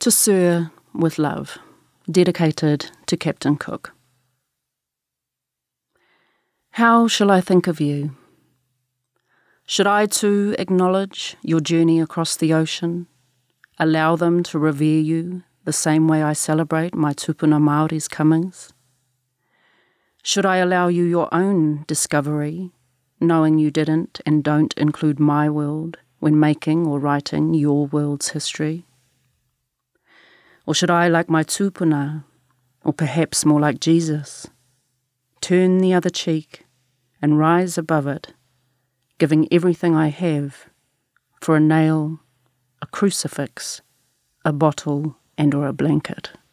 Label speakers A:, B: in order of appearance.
A: To Sir, with love, dedicated to Captain Cook. How shall I think of you? Should I too acknowledge your journey across the ocean, allow them to revere you the same way I celebrate my tupuna Māori's comings? Should I allow you your own discovery, knowing you didn't and don't include my world when making or writing your world's history? Or should I, like my tupuna, or perhaps more like Jesus, turn the other cheek and rise above it, giving everything I have for a nail, a crucifix, a bottle, and or a blanket?